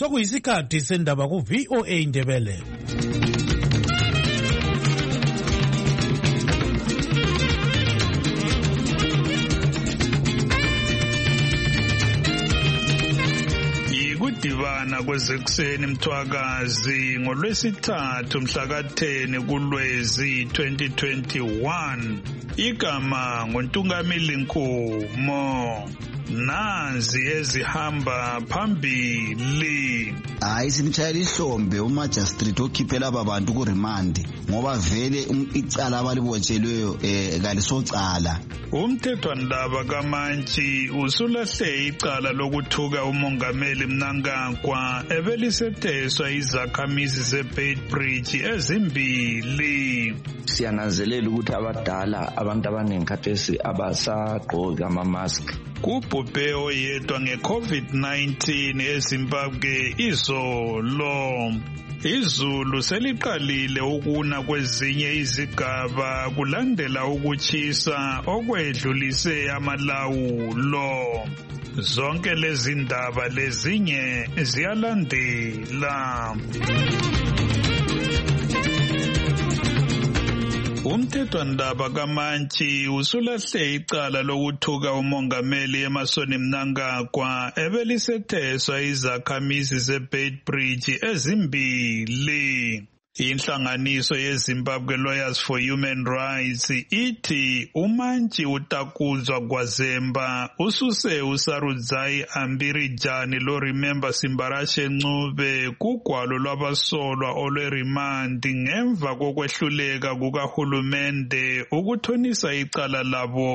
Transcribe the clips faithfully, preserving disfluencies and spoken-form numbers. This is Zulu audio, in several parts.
Sokuyisikhathi sendaba ku V O A Indebele. Ikudibana kwezekuseni mthwakazi ngolwesithathu mhla ka ten kuLwezi twenty twenty-one. Igama nguNtungamili Nkumo. Nazi ezihamba phambili. Hayi simtshayela ihlombe uMajistrate okhiphela abantu ku remand ngoba vele icala abalibotshelweyo eh kalisocala. Umthethwandaba kaMantshi usulahle icala lokuthuka umongameli Mnangagwa ebelisetheswa izakhamizi zeBeitbridge ezimbili. Siyananzelela ukuthi abadala abantu abaningi khathesi abasagqoki ama-mask. Kubhubhe oyedwa nge-COVID nineteen eZimbabwe izolo. Izulu seliqalile ukuna kwezinye izigaba kulandela ukutshisa okwedlulise amalawulo. Zonke lezi ndaba lezinye ziyalandela. Umthethwandaba kaMantshi usulahle icala lokuthuka umongameli Emmerson Mnangagwa ebelisetheswa izakhamizi zeBeitbridge ezimbili. Inhlanganiso yeZimbabwe Lawyers for Human Rights ithi uMantshi utakuzwa kwaZemba ususe uSarudzai Ambirijani lo Remember Simbarashe Ncube kugwalo lwabasolwa olwerimand ngemva kokwehluleka kukahulumende ukuthonisa icala labo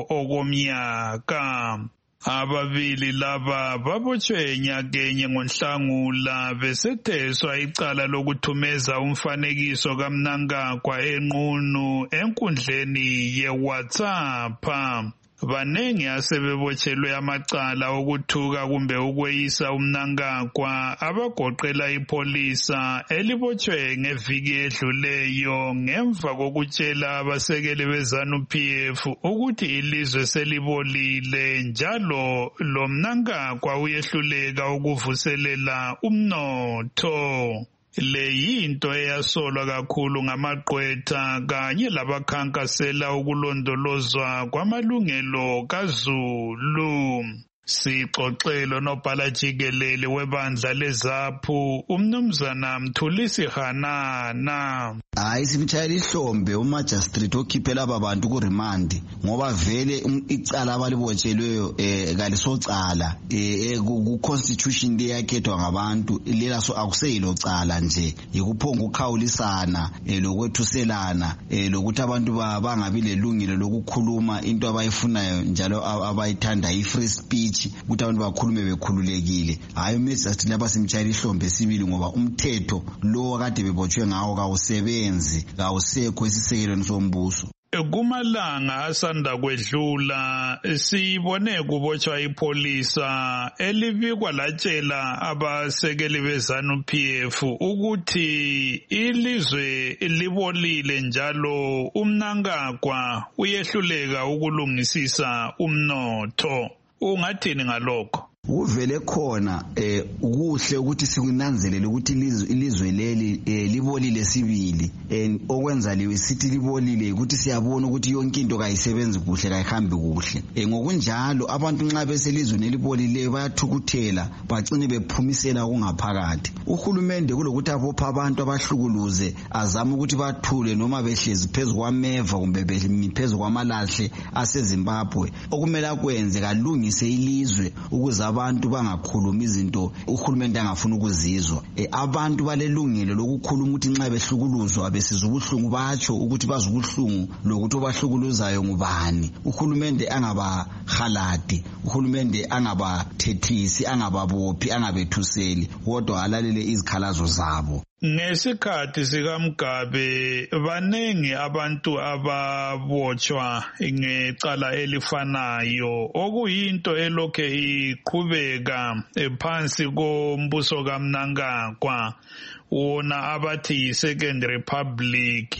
okomnyaka. Ababili laba babotshwe nyakenye ngoNhlangula besetheswa icala lokuthumeza umfanekiso kaMnangagwa enqunu enkundleni yeWhatsApp. Banengi asebebotshelwe amacala okuthuka kumbe ukweyisa uMnangagwa abagoqela ipolisa elibotshwe ngeviki edluleyo ngemva kokutshela abasekeli beZANU P F ukuthi ilizwe selibolile njalo lo Mnangagwa uyehluleka ukuvuselela umnotho. Le yinto eyasolwa kakhulu ngamagqwetha kanye labakhankasela ukulondolozwa kwamalungelo kaZulu. Sixoxelo nobhala jikelele webandla leZAPHU umnumzana Mthulisi Hanana. Hayi simtshayela ihlombe uMajistrate okhiphela abantu ku remand ngoba vele icala abalibotshelweyo eh kalisocala eh ku constitution leyakhethwa ngabantu lela so akuseyilo cala nje yikuphonga ukukhawulisana lokwethuselana lokuthi abantu bangabi lelungelo lokukhuluma into abayifunayo njalo abayithanda i-free speech ukuthi abantu bakhulume bekhululekile. Hayi uMajistrate lapha simtshayela ihlombe sibili ngoba umthetho lo kade bebotshwe ngawo kawusebenzi kawusekho esisekelweni sombuso. Kumalanga asanda kwedlula sibone kubotshwa ipolisa elibikwa latshela abasekeli beZANU P F ukuthi ilizwe libolile njalo uMnangagwa uyehluleka ukulungisisa umnotho. Ungathini ngalokho? Uvele khona eh ukuhle ukuthi sikunanzelele ukuthi ilizwe leli libolile sibili and okwenza liwe sithi libolile ukuthi siyabona ukuthi yonke into kayisebenzi kuhle kayihambi kuhle. Ngokunjalo abantu nxa beselizweni elibolile bayathukuthela bagcine bephumisela kungaphakathi. Uhulumende kulokuthi abopha abantu abahlukuluze azama ukuthi bathule noma behlezi phezulu kwameva kumbe phezulu kwamalahle aseZimbabwe. Okumele akwenze kalungise ilizwe ukuze abantu bangakhuluma izinto uhulumende angafuna ukuzizwa. E, abantu balelungelo lokukhuluma ukuthi nxa behlukuluzwa besizwa ubuhlungu batsho ukuthi bazwa ubuhlungu lokuthi obahlukuluzayo ngubani. Uhulumende angabahaladi, uhulumende angabathethisi, angababophi, angabethuseli kodwa alalele izikhalazo zabo. Ngesikhathi sikaMgabe banengi abantu ababotshwa ngecala elifanayo okuyinto elokhe iqhubeka phansi kombuso kaMnangagwa. Wona abathi Second Republic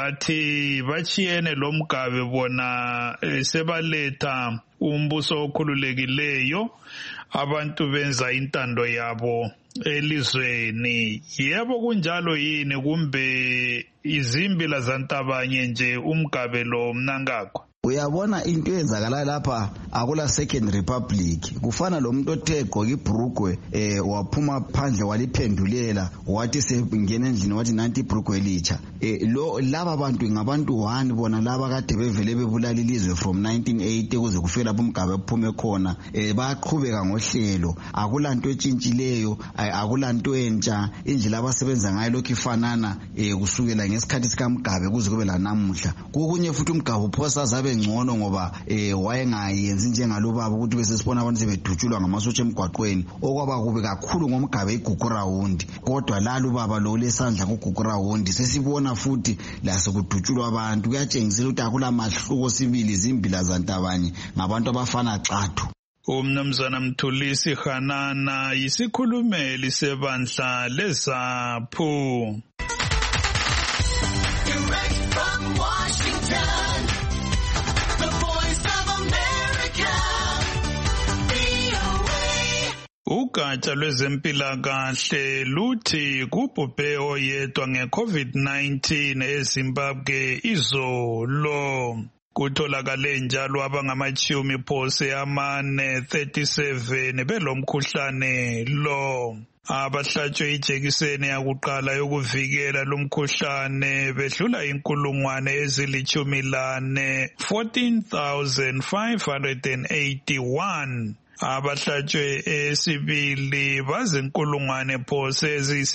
bathi bachiyene lo Mgabe bona sebaletha umbuso okhululekileyo abantu benza intando yabo elizweni. Yebo kunjalo yini kumbe izimbila zantabanye nje umgabe lo mnangagwa? Uyabona into eyenzakala lapha akula second republic, kufana lo muntu othe egqoka ibhrugwe eh waphuma phandle waliphendulela wathi sengena endlini wathi nanti ibhrugwe elitsha. eh lo laba bantu ngabantu one bona laba kade bevele bebulala ilizwe from nineteen eighty kuze kufike lapho umgabe uphume khona. eh bayaqhubeka ngohlelo, akulanto etshintshileyo, akulanto entsha, indlela abasebenza ngayo lokho ifanana eh kusukela ngesikhathi sikaMgabe kuze kube lanamuhla. Kukunye futhi umgabe uphosa zabe ngcono ngoba eh wayengayenzi njengalo baba ukuthi bese sibona abantu sebedutshulwa ngamasotsha emgwaqweni, okwaba kube kakhulu ngomgabe igugu round. Kodwa lalo baba lo lesandla kugugu round sesibona futhi la sekudutshulwa abantu, kuyatshengisela ukuthi akula mahluko sibili izimbila zantabanye ngabantu abafana xathu. Umnumzana Mthulisi Hanana yisikhulumeli sebandla leZAPHU. Ugatsha lwezempilakahle luthi kubhubhe oyedwa nge-COVID nineteen eZimbabwe izolo. Kutholakale njalo abangamachumi phose amane thirty-seven belomkhuhlane lo. Abahlatshwe ijekiseni yakuqala yokuvikela lumkhuhlane bedlula inkulungwane ezilichumi lane fourteen thousand five hundred eighty-one. Abahlatshwe esibili bazinkulungwane phose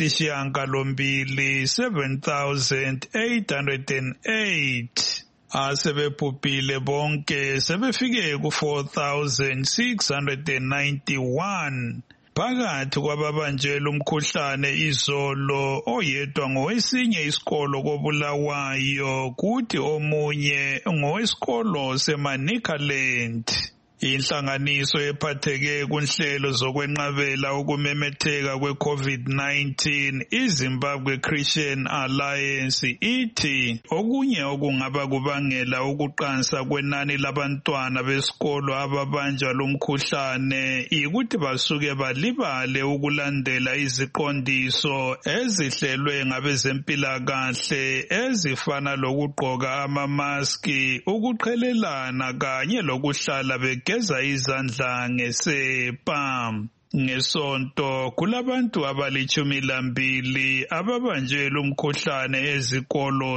eziyisishiyagalombili seven thousand eight hundred eight. Asebebhubhile bonke sebefike ku four thousand six hundred ninety-one. Phakathi kwababanjelwe umkhuhlane izolo oyedwa ngowesinye isikolo koBulawayo, kuthi omunye ngowesikolo seManicaland. Inhlanganiso ephatheke kunhlelo zokwenqabela ukumemetheka kwe-COVID nineteen iZimbabwe Christian Alliance ithi okunye okungaba kubangela ukuqansa kwenani labantwana besikolo ababanjwa lumkhuhlane ikuthi basuke balibale ukulandela iziqondiso ezihlelwe ngabezempilakahle ezifana lokugqoka amamaski, ukuqhelelana kanye lokuhlala begeza izandla ngesepa. Ngesonto kulabantu abalichumi lambili ababanjelwe umkhuhlane ezikolo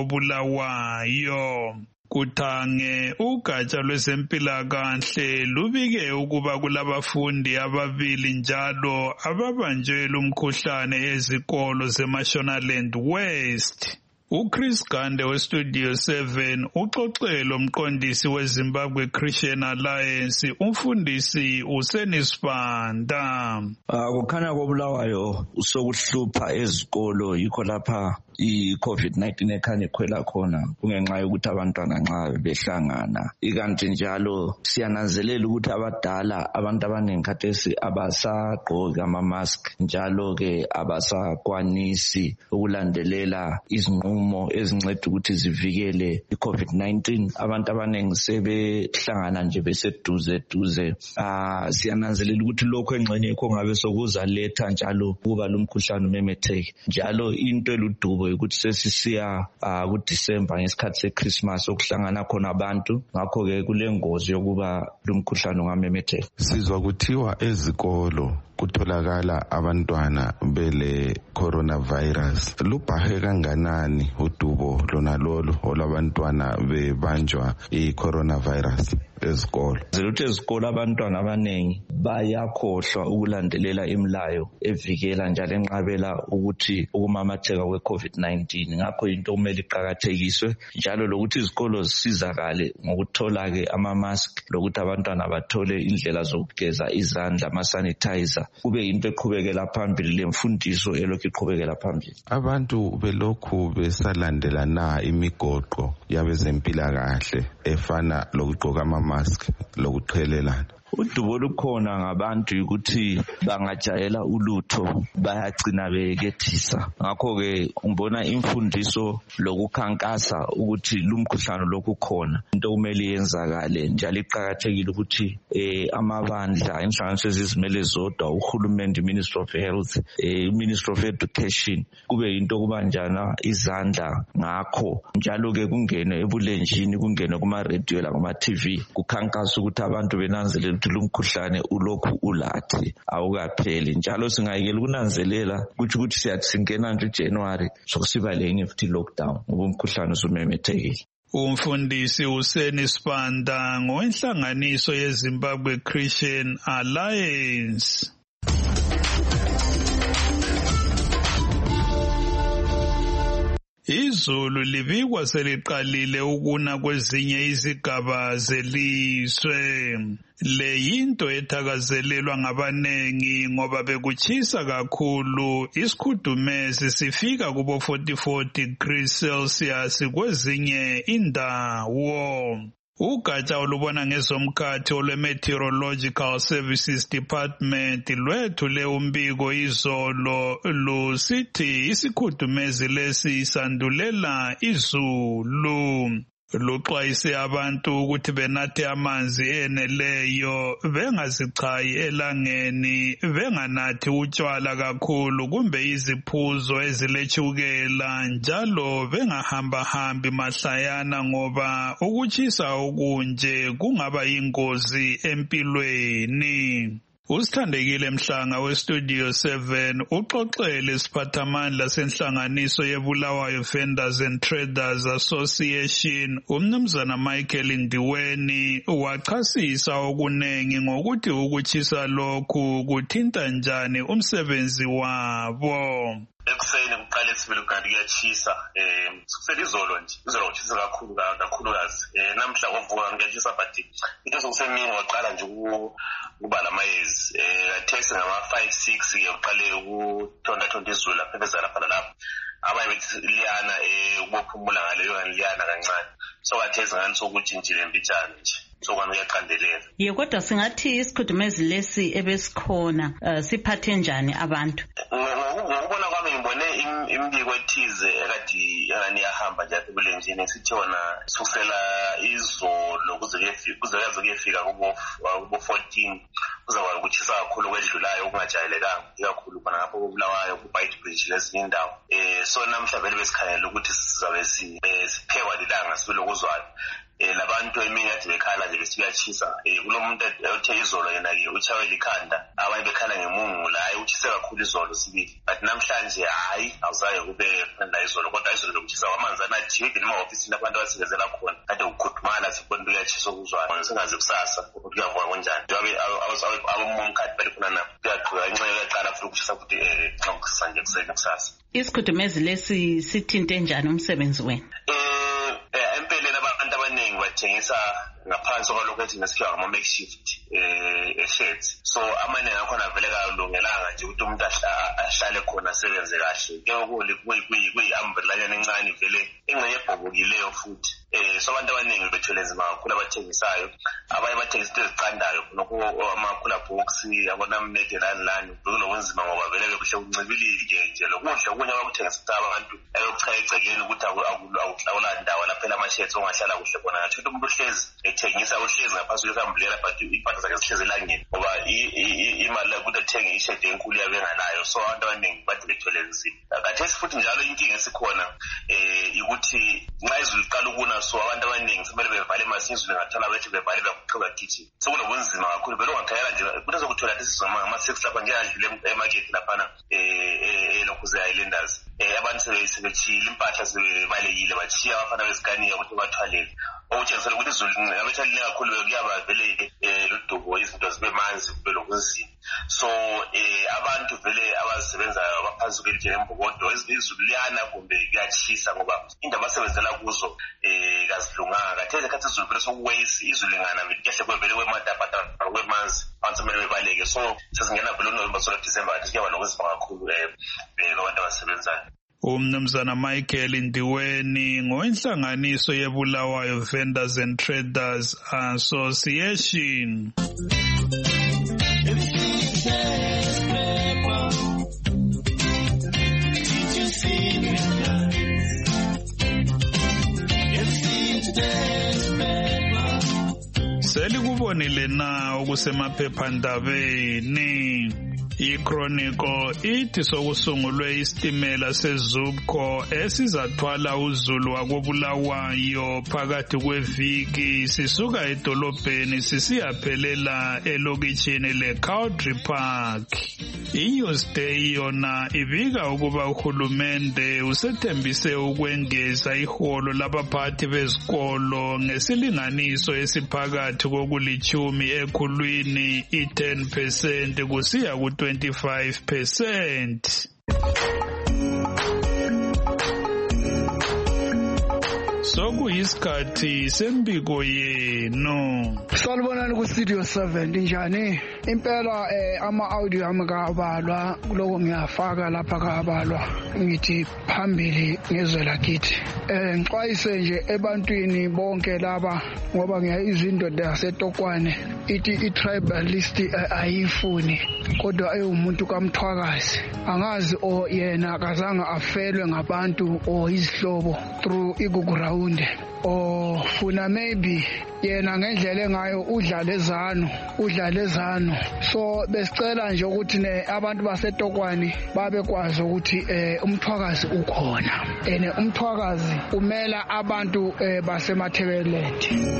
zakoBulawayo. Kuthange ugatsha lwezempilakahle lubike ukuba kulabafundi ababili njalo ababanjelwe umkhuhlane ezikolo zeMashonaland West. uChris Gande weStudio seven uxoxelo umqondisi weZimbabwe Christian Alliance umfundisi uSenisibanda. Kukhanya koBulawayo sokuhlupha ezikolo yikho lapha i-COVID nineteen ekhanya ikhwela khona kungenxa yokuthi abantwana nxa behlangana. Ikanti njalo siyananzelela ukuthi abadala abantu abaningi khathesi abasagqoki ama-mask, njalo ke abasakwanisi ukulandelela izinqumo ezinceda ukuthi zivikele i-COVID nineteen. Abantu abaningi sebehlangana nje beseduze duze. Ah siyananzelela ukuthi lokho engxenye yikho ngabe sokuzaletha njalo kuba lumkhuhlane umemetheke. Njalo into eludubo ukuthi sesisiya uh, kuDisemba ngesikhathi seChristmas okuhlangana khona abantu, ngakho ke kulengozi yokuba lumkhuhlane ungamemetheka. Sizwa kuthiwa ezikolo kutholakala abantwana bele coronavirus. Lubhahe kanganani udubo lona lolo olabantwana bebanjwa i-coronavirus ezikolo? Zeluthe ezikolo abantwana abanengi bayakhohlwa ukulandelela imilayo evikela njalo enqabela ukuthi ukumamatheka kwe-COVID nineteen. Ngakho into kumele iqakathekiswe njalo lokuthi izikolo zisizakale ngokuthola ke ama-mask, lokuthi abantwana bathole indlela zokugeza izandla, ama-sanitizer. Kube into eqhubekela phambili, lemfundiso elokhu iqhubekela phambili. Abantu belokhu besalandela na imigoqo yabezempilakahle efana lokugqoka ama-mask lokuqhelelana? udubo lukhona ngabantu ukuthi bangajayela ulutho bayagcina bekethisa. Ngakho-ke ngibona imfundiso lokukhankasa ukuthi lumkhuhlane lokhu khona into kumele yenzakale njalo iqakathekile ukuthi eh amabandla inhlanganiso ezizimele zodwa uhulumende, Ministry of Health, eh Ministry of Education kube into kubanjana izandla ngakho njalo ke kungene ebulenjini kungene kuma radio la kuma T V kukhankasa ukuthi abantu benanzelela ukuthi lumkhuhlane ulokhu ulathi awukapheli njalo singayekela ukunanzelela ukuthi ukuthi siyathi singena nje January sokusiba lenye futhi lockdown ngoba umkhuhlane usumemethekile. Umfundisi Hussein Sibanda ngowenhlanganiso yeZimbabwe Christian Alliance. Izulu libikwa seliqalile ukuna kwezinye izigaba zelizwe. Le yinto ethakazelelwa ngabanengi ngoba bekuchisa kakhulu, isikhudumezi sifika kubo forty-four degrees Celsius kwezinye indawo. Ugatsha olubona ngezomkhathi olwe-Meteorological Services Department lwethule umbiko izolo lusithi isikhudumezi lesi sandulela izulu. Luxwayise abantu ukuthi benathe amanzi eneleyo, bengazichayi elangeni, benganathi utshwala kakhulu kumbe iziphuzo ezilechukela, njalo bengahambahambi mahlayana ngoba ukutshisa okunje kungaba yingozi empilweni. Usithandekile Mhlanga weStudio seven uxoxele isiphathamandla senhlanganiso yeBulawayo Vendors and Traders Association uMnumzana Michael Ndiweni wachasisa okunengi ngokuthi ukuchisa lokhu kuthinta njani umsebenzi wabo. Ekuseni kuqala sibili kanti kuyachisa eh kusele izolo nje izolo kuchisa kakhulu kakhulukazi eh namhla kovuka ngiyachisa but into sokusemini waqala nje ukubala amayezi eh test ngama five six ke uqale ukuthonda thonda izulu lapha bezala lapha lapha abaye bethi liyana eh ukuphumula ngaleyo liyana kancane so kathezi ngani sokujintshile mbijana nje sokwani uyaqandelela. Ye kodwa singathi isikhudumezi lesi ebesikhona uh, siphathe njani abantu? Ngokubona kwami ngibone imbiko ethize ekade yani yahamba nje ebulenjini sithona susela izolo kuze kuyefika kuze yaze kuyefika kubo kubo fourteen kuzakwazi ukuchisa kakhulu kwedlulayo okungajayelekanga ikakhulu khona ngapho koBulawayo kuBite Bridge lezinye indawo eh so namhla vele besikhalela ukuthi sizabe siphekwa lilanga sibe lokuzwana eh labantu eminye kade bekhala nje besiyachisa eh kulomuntu othe izolo yena ke uchawe likhanda abanye bekhala ngemungu la ayuchise kakhulu izolo sibili but namhlanje hayi awuzaye kube la izolo kodwa izolo lokuchisa kwamanzi anathi ngema office labantu abasebenzela khona kade ukukhudumala sibona kuyachisa okuzwana singaze kusasa ukuthi kuyavuka kanjani njengoba abomomkhathi bali khona napho kuyaqhubeka inxele yaqala futhi ukuchisa futhi eh xa kusasa nje kuseni kusasa. Isikhudumezi lesi sithinte njani umsebenzi wenu? Eh empeleni abantu abaningi bathengisa ngaphansi kwalokho ethi ngesikhiwa ngama makeshift eh sheds so amaningi akhona vele kalungelanga nje ukuthi umuntu ahlale khona asebenze kahle ke ukuli kuyi umbrella encane vele ingxenye ebhobokileyo futhi eh so abantu abaningi bethwele nzima kakhulu abathengisayo abaye bathengisa into eziqandayo nokho amakhula box abona mnede lani lani kulobunzima ngoba vele bekuhle uncibilike nje lokudla okunye abakuthengisa abantu ayochaya egcekeni ukuthi akuhlawula indawo lapha amasheds ongahlala kuhle khona ngathi umuntu uhlezi ethengisa uhlezi ngaphansi kwesambulera but impahla zakhe zihlezi elangeni ngoba imali ukuthi ethenge ishedi enkulu yabenganayo so abantu abaningi bathi bethwele nzima. Kathesi futhi njalo inkinga esikhona eh ukuthi nxa izulu liqala ukuna so abantu abaningi kumele bevale masinya izulu ngathola bethi bevale bakuqhubeka kitchen so kunobunzima kakhulu vele ungakhayela nje kuthi ukuthola lesi zoma ngama six lapha nje adlule emarket lapha eh eLokhuze Islanders eh abantu sebechile impahla sebalekile bachiya abafana besikaniya ukuthi bathwalele okutshengisa ukuthi izulu abethali kakhulu kuyaba vele eh ludubo izinto zibe manzi kube lokunzima so eh abantu vele abasebenza baphansi kwelithe embokodo izulu liyana kumbe kuyachisa ngoba indaba abasebenzela kuzo eh kazilunganga kathele khathi izulu vele sokuwaste izulu lingana vele kuhle kwevele kwematapata kwemanzi abantu kumele bebaleke so sesingena vele uNovember so December athi kuyaba lokunzima kakhulu eh abantu abasebenzayo. Umnumzana Michael Ndiweni ngowenhlanganiso yeBulawayo Vendors and Traders Association. selikubonile na okusemaphephandabeni. iChronicle ithi sokusungulwe isitimela seZUPCO esizathwala uzulu wakobulawayo phakathi kweviki sisuka edolobheni sisiyaphelela elokitshini leCountry Park. iNewsday yona ibika ukuba uhulumende usethembise ukwengeza iholo labaphathi bezikolo ngesilinganiso esiphakathi kokulithumi ekhulwini i-ten percent kusiya ku twenty-five percent. Sokuyisikhathi sembiko yenu. Salibonani ku Studio seven njani? Impela eh ama audio ami kabalwa kuloko ngiyafaka lapha kabalwa ngithi phambili ngezwe lakithi. Eh ngixwayise nje ebantwini bonke laba ngoba ngiya izindoda yaseTokwane ithi i-tribalist ayifuni kodwa ayumuntu kaMthwakazi. Angazi o yena kazange afelwe ngabantu o izihlobo through iguguraunde o funa maybe yena ngendlela engayo udlalezano udlalezano so besicela nje ukuthi ne abantu baseTokwane babekwazi ukuthi eh uMthwakazi ukhona ene uMthwakazi umela abantu eh basemathebelete.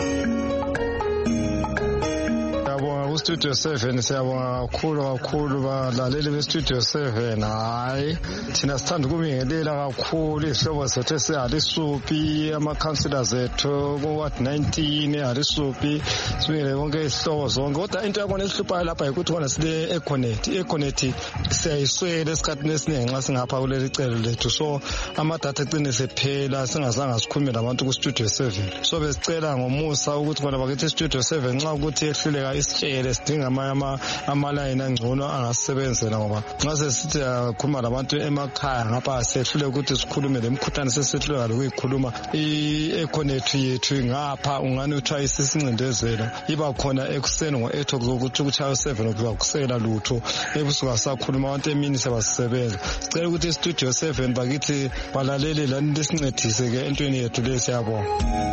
Studio seven siyabonga kakhulu kakhulu balaleli beStudio seven. Hayi thina sithanda ukubingelela kakhulu izihlobo zethu esihalisupi ama-councillors ethu ku-ward nineteen ehalisupi sibingele konke izihlobo zonke kodwa into yakona esihluphayo lapha yikuthi kona sile econet i-econet siyayiswela esikhathini esiningi nxa singapha kuleli celo lethu so amadatha ecine sephela singazange sikhulume labantu ku-Studio seven so besicela ngomusa ukuthi bona bakithi i-Studio seven nxa ukuthi ehluleka isitshele sidinga amalayini angcono angasebenzela ngoba nxa sesithi akhuluma labantu emakhaya ngapha sehlule ukuthi sikhulume lemkhuhlane sesihluleka lokuyikhuluma i-econet yethu ngapha ungani uthiwa isisincindezelo iba khona ekuseni ngo-eight ukuthi kuchaya seven ukuba kusela lutho ebusuku asakhuluma abantu emini sebasisebenza. Sicela ukuthi i-Studio seven bakithi balaleli lani lisincedise ke entweni yethu le siyabonga.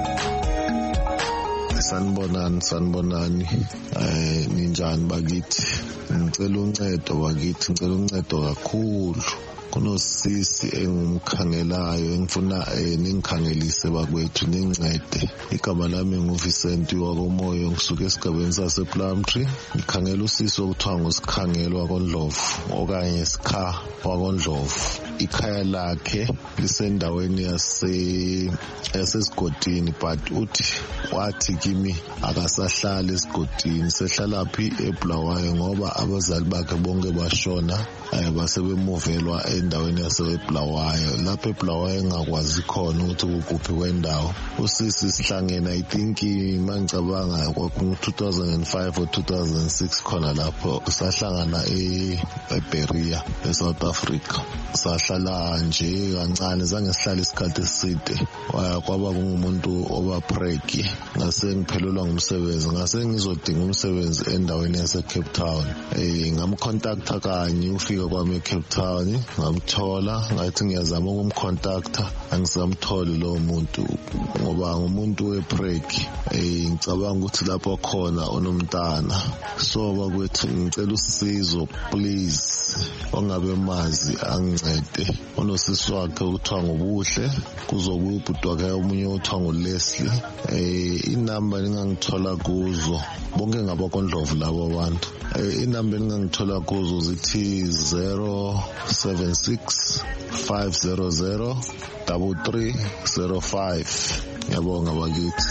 Sanibonani sanibonani eh ninjani bakithi ngicela uncedo bakithi ngicela uncedo kakhulu kunosisi engumkhangelayo engifuna ningikhangelise bakwethu nincede. Igama lami nguVincent wakomoyo ngisuka esigabeni sasePlumtree ngikhangela usisi okuthiwa nguSikhangelo wakoNdlovu okanye Sikha wakoNdlovu. Ikhaya lakhe lisendaweni yase yasesigodini but uthi wathi kimi akasahlala esigodini sehlala phi eBulawayo ngoba abazali bakhe bonke bashona basebemuvelwa endaweni yaseBulawayo. Lapha eBulawayo engakwazi khona ukuthi ukuphi kwendawo. Usisi sihlangene I think mangicabanga kwaku two thousand five or two thousand six khona lapho sahlangana eBeria eSouth Africa. Sahlala nje kancane zange sihlale isikhathi eside kwaba kungumuntu oba preki ngase ngiphelelwa ngumsebenzi ngase ngizodinga umsebenzi endaweni yase Cape Town. Eh ngamcontacta kanye ufika kwami eCape Town ngamthola ngathi ngiyazama ukumcontacta angisamtholi lo muntu ngoba ngumuntu wepreki. Eh ngicabanga ukuthi lapho khona onomntana so bakwethu ngicela usizo please ongabe mazi angicede. Unosisi wakhe ukuthiwa ngobuhle kuzobuya ubhuti wakhe omunye uthiwa nguLeslie. Eh inamba ningangithola kuzo bonke ngabakoNdlovu labo abantu. Eh inamba ningangithola kuzo zithi zero seven six five zero zero three three zero five. Ngiyabonga bakithi.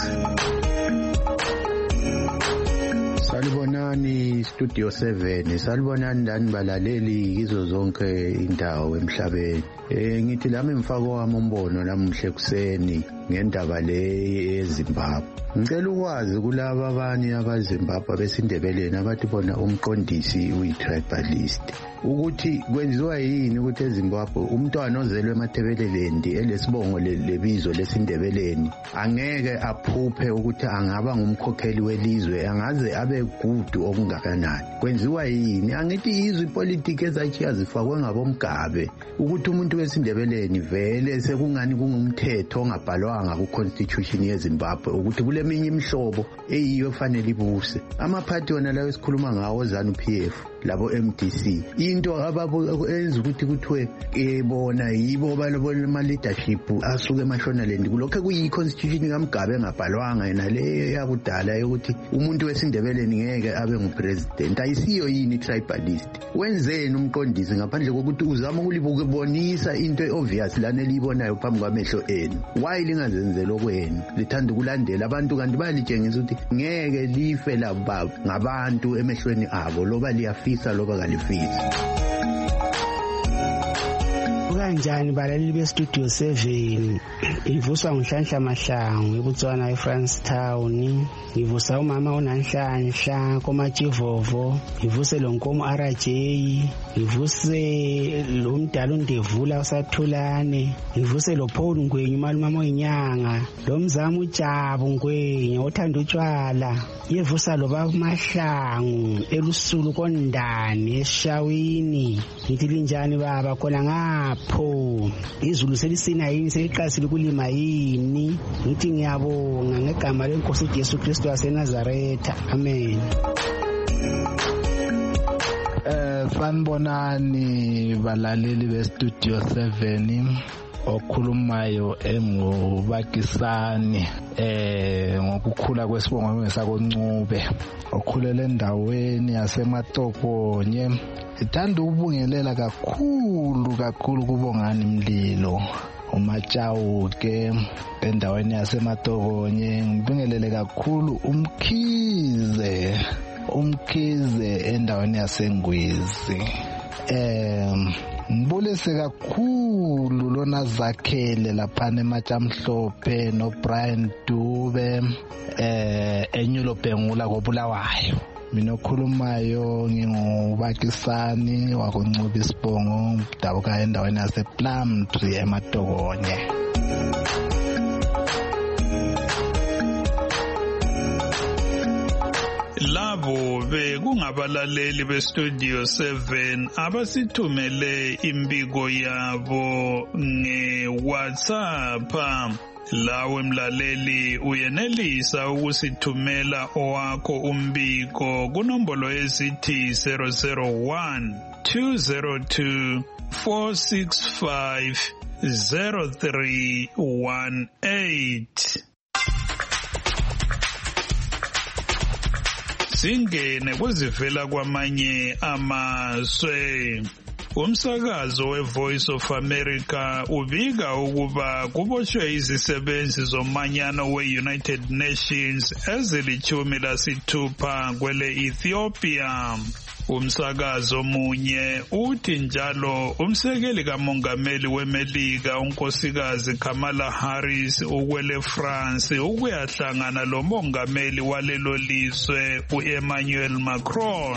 Salibonani Studio seven, salibonani lani balaleli kizo zonke indawo emhlabeni. Eh ngithi lami mfako wami umbono namuhle kuseni ngendaba le eZimbabwe. Ngicela ukwazi kulabo abanye abaZimbabwe besindebeleni abathi bona umqondisi uyi-tribalist ukuthi kwenziwa yini ukuthi eZimbabwe umntwana ozelwe emathebelelendi elesibongo lebizo lesindebeleni angeke aphuphe ukuthi angaba ngumkhokheli welizwe angaze abe gudu okungakanani. Kwenziwa yini? Angithi izwi politics ezachiya zifakwe ngabomgabe ukuthi umuntu wesindebeleni vele sekungani kungumthetho ongabhalwanga ku constitution yeZimbabwe ukuthi kuleminye imihlobo eyiyo fanele ibuse. Amaphathi wona lawo esikhuluma ngawo ZANU P F labo M D C into ababo enza ukuthi kuthiwe ebona yibo balobona ama leadership asuke emashonalend kulokho kuyi constitution kaMgabe engabhalwanga yena le yakudala yokuthi umuntu wesindebeleni ngeke abe ngupresident. Ayisiyo yini tribalist? Wenzeni umqondisi ngaphandle kokuthi uzama ukulibuka bonisa into eobvious lana elibonayo phambi kwamehlo enu? Why lingazenzela okwenu lithanda ukulandela abantu kanti bayalitshengisa ukuthi ngeke life laba ngabantu emehlweni abo loba liyafisa loba kalifisi? Kanjani balaleli bestudio seven, ivuswa nguNhlanhla Mahlangu eBotswana eFrancetown, ivusa umama uNhlanhla koMachivovo, ivuse lonkomo R J, ivuse lo mdala uNdevula uSathulane, ivuse lo Paul Ngwenyu malumama oyinyanga, lo Mzamo uJabu Ngwenyu othanda utshwala, yevusa lo baba Mahlangu elusulu kondani eShawini. Ngithi linjani baba khona ngapho? Izulu selisina yini, seliqasile ukulima yini? Ngithi ngiyabonga ngegama lenkosi uJesu Kristu waseNazaretha. Amen. Eh sanibonani balaleli bestudio seven, okhulumayo engubakisani eh ngokukhula kwesibongo sakoNcube, okhulele endaweni yaseMatokonye. Sithanda ukubungelela kakhulu kakhulu kubongani Mlilo uMatshawuke endaweni yaseMatokonye. Ngibingelele kakhulu uMkhize uMkhize endaweni yaseNgwizi. Eh ngibulise kakhulu lona Zakhele lapha eMatshamhlophe no Brian Dube eh enyulo Bhengula koBulawayo. Mina okhulumayo ngingubakisani wakoNcube isibongo dabuka endaweni yasePlumtree eMatokonye. Labo bekungabalaleli bestudio seven abasithumele imbiko yabo ngeWhatsApp. Lawe mlaleli uyenelisa ukusithumela owakho umbiko kunombolo esithi zero zero one two zero two four six five zero three one eight. Singene kuzivela kwamanye amazwe. Umsakazo weVoice of America ubika ukuba kuboshwe izisebenzi zomanyano we-United Nations ezilichumi lasithupha kwele Ethiopia. Umsakazo munye uthi njalo umsekeli kamongameli weMelika unkosikazi Kamala Harris ukwele France ukuyahlangana lo mongameli walelo lizwe uEmmanuel Macron.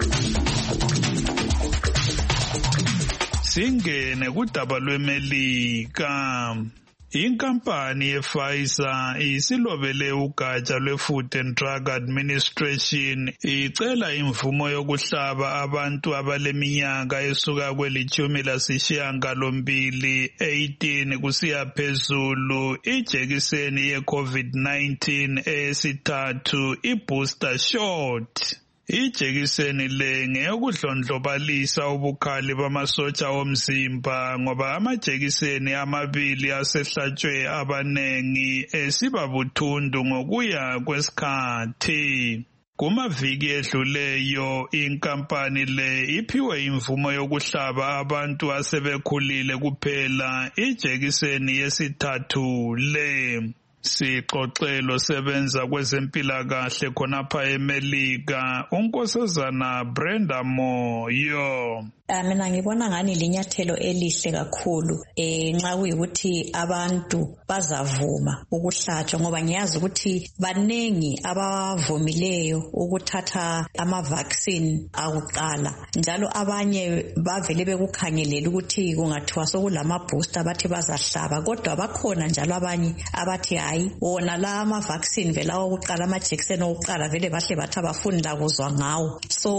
Singene kudaba lweMelika. Inkampani yePfizer isilobele ugatsha lweFood and Drug Administration icela imvumo yokuhlaba abantu abaleminyaka esuka kwelichumi lasishiyagalombili eighteen kusiya phezulu ijekiseni ye-COVID nineteen eyesithathu i-booster shot. Ijekiseni le ngeyokudlondlobalisa ubukhali bamasotsha omzimba ngoba amajekiseni amabili asehlatshwe abanengi esiba buthundu ngokuya kwesikhathi. Kumaviki edluleyo inkampani le iphiwe imvumo yokuhlaba abantu asebekhulile kuphela ijekiseni yesithathu le. Sixoxelo sebenza kwezempilakahle khonapha eMelika unkosazana Brenda Moyo. mina ngibona ngani linyathelo elihle kakhulu eh nxa kuyikuthi abantu bazavuma ukuhlatshwa ngoba ngiyazi ukuthi banengi abavumileyo ukuthatha ama vaccine akuqala njalo abanye bavele bekukhangelela ukuthi kungathiwa sokulama booster bathi bazahlaba kodwa bakhona njalo abanye abathi hayi wona la ama vaccine vela okuqala ama jekiseni okuqala vele bahle bathi abafuni la kuzwa ngawo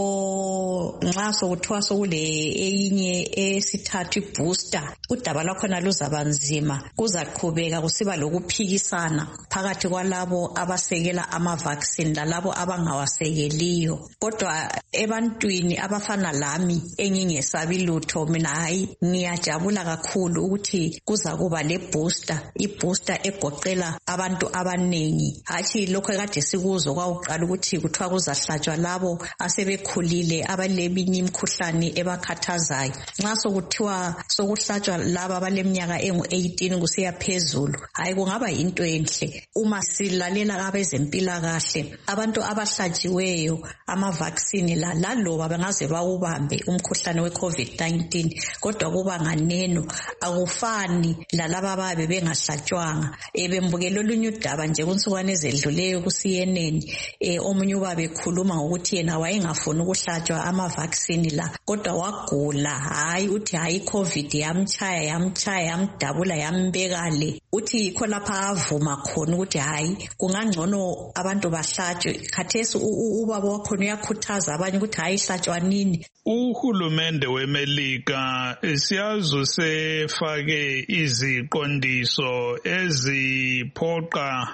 so nxa sokuthiwa sokule eyinye esithathu ibooster udaba lwakhona luzabanzima kuzaqhubeka kusiba lokuphikisana phakathi kwalabo abasekela ama vaccine lalabo abangawasekeliyo kodwa ebantwini abafana lami engingesabi lutho mina hayi ngiyajabula kakhulu ukuthi kuza kuba le booster ibooster egoqela abantu abanengi hathi lokho ekade sikuzwa kwauqala ukuthi kuthiwa kuzahlatshwa labo asebekhulile abaleminye imikhuhlane ebakhathazayo nxa sokuthiwa sokuhlatshwa laba abaleminyaka engu eighteen kusiya phezulu hayi kungaba into enhle uma silalela abezempilakahle abantu abahlatshiweyo ama vaccine la laloba bengaze bawubambe umkhuhlane we COVID nineteen kodwa kuba nganeno akufani lalaba ababe bengahlatshwanga ebembukela olunye udaba nje kunsukwane ezedluleyo ku C N N eh omunye ubabe ekhuluma ngokuthi yena wayengafuni ukuhlatshwa ama vaccine la kodwa wagula hayi uthi hayi COVID yamchaya yamchaya yamdabula yambekale uthi yikho lapha avuma khona ukuthi hayi kungangcono abantu bahlatshwe khathesi ubaba wakho uyakhuthaza abanye ukuthi hayi hlatshwa nini. Uhulumende weMelika siyazi sefake iziqondiso eziphoqa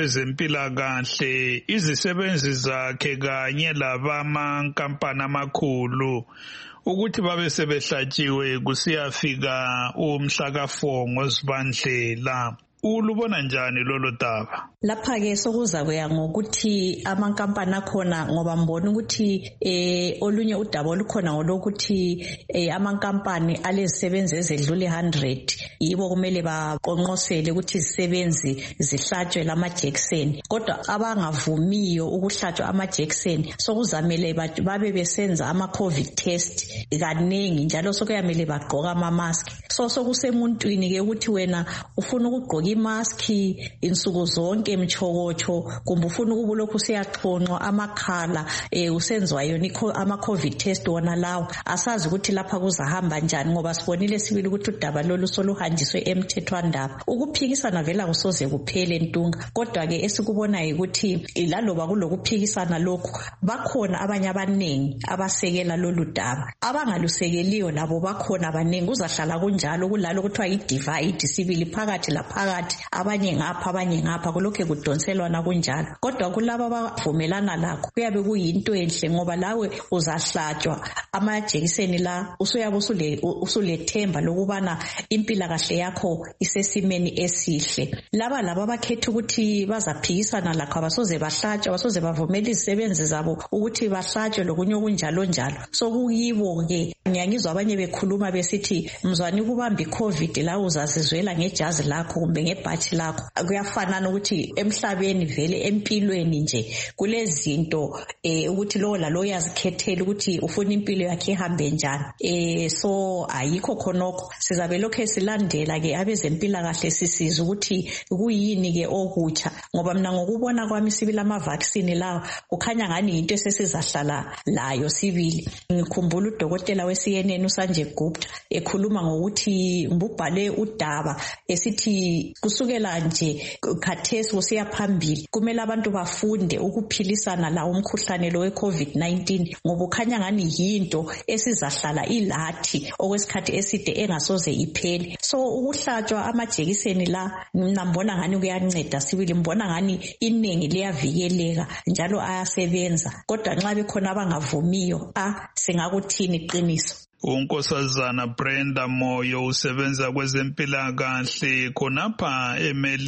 abezempilakahle izisebenzi zakhe kanye labamankampani amakhulu ukuthi babe sebehlatshiwe kusiyafika umhla ka four ngoZibandlela. Ulubona njani lolo daba? Lapha ke sokuza kuya ngokuthi amankampani akhona ngoba mbona ukuthi eh olunye udaba olukhona ngolokuthi eh amankampani alezisebenzi ezedlule one hundred yibo kumele baqonqosele ukuthi izisebenzi zihlatshwe lamajekiseni kodwa abangavumiyo ukuhlatshwa amajekiseni sokuzamele babe besenza ama COVID test kanengi njalo sokuyamele bagqoka ama mask so sokusemuntwini ke ukuthi wena ufuna ukugqoka imask insuku zonke emchokocho kumbe ufuna ukubulokhu siyaxhonqwa amakhala eh usenzwa yona ama COVID test wona lawo asazi ukuthi lapha kuzahamba njani ngoba sibonile sibili ukuthi udaba lolu soluhanjiswe emthethwandaba ukuphikisana vela kusoze kuphele ntunga kodwa ke esikubona ukuthi ilaloba kulokuphikisana lokho bakhona abanye abanengi abasekela lolu daba abangalusekeliyo labo bakhona abanengi uzahlala kunjalo kulalo kuthiwa i divide sibili phakathi la phakathi abanye ngapha abanye ngapha kulokho kudonselwana kunjalo kodwa kulabo abavumelana lakho kuyabe kuyinto enhle ngoba lawe uzahlatshwa amajekiseni la usuyabe usule usulethemba lokubana impila kahle yakho isesimeni esihle laba laba abakhetha ukuthi bazaphikisana lakho abasoze bahlatshwa abasoze bavumela izisebenzi zabo ukuthi bahlatshwe lokunye kunjalo njalo so kuyibo ke ngiyangizwa abanye bekhuluma besithi mzwani kubamba iCovid la uzazizwela ngejazi lakho kumbe ngebhathi lakho kuyafanana ukuthi emhlabeni vele empilweni nje kulezinto eh ukuthi lo la lo yazikhethela ukuthi ufuna impilo yakhe ihambe njani eh so ayikho khonokho sizabe lokho silandela ke abezempila kahle sisiza ukuthi kuyini ke okutsha ngoba mina ngokubona kwami sibili ama vaccine lawo kukhanya ngani into esesizahlala layo sibili ngikhumbula udokotela we C N N uSanjay Gupta ekhuluma ngokuthi mbubhale udaba esithi kusukela nje khathesi kusiya phambili kumele abantu bafunde ukuphilisana la umkhuhlane lo we COVID nineteen ngoba ukhanya ngani yinto esizahlala ilathi okwesikhathi eside engasoze iphele so ukuhlatshwa amajekiseni la ngibona ngani kuyanceda sibili mbona ngani iningi liyavikeleka njalo ayasebenza kodwa nxa bekhona abangavumiyo ah singakuthini iqiniso. Unkosazana Brenda Moyo usebenza kwezempilakahle khonapha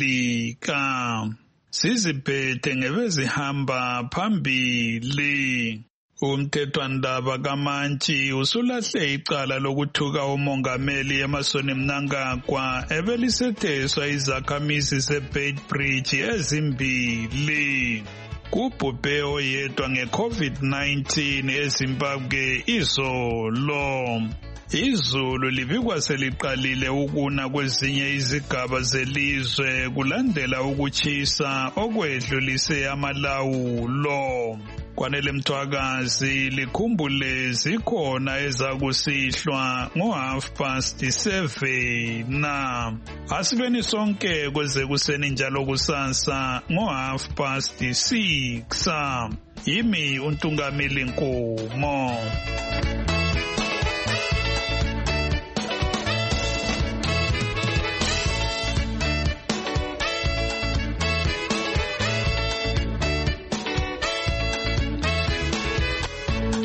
eMelika. Siziphethe ngebezihamba phambili. Umthethwandaba kaMantshi usulahle icala lokuthuka umongameli Emmerson Mnangagwa ebelisetheswa izakhamizi zeBeitbridge ezimbili. kubhubhe oyedwa nge-COVID nineteen eZimbabwe izolo. Izulu libikwa seliqalile ukuna kwezinye izigaba zelizwe kulandela ukutshisa okwedlulise amalawulo. Kwanele Mthwakazi likhumbule zikhona ezakusihlwa ngo half past seven. Asibeni sonke kweze kuseni njalo kusasa ngo half past six. Yimi uNtungameli Nkomo.